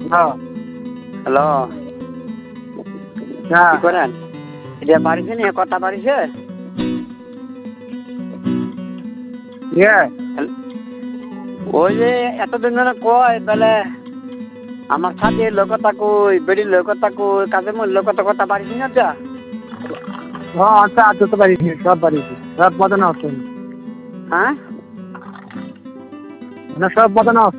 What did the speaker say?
হ্যাঁ হ্যালো হ্যাঁ কি করেন এটা বাড়িছে নি কথা বাড়িছে ইয়ে ওই যে এতদিন ধরে কয় তাহলে আমার সাথে লোকতা কই বেড়ির লোকতা কই কাজে মোর লোকতা কথা বাড়িছি না যা হ্যাঁ আচ্ছা আচ্ছা তো পারিস সব পারিস সব মতো না হচ্ছে হ্যাঁ না সব মতো না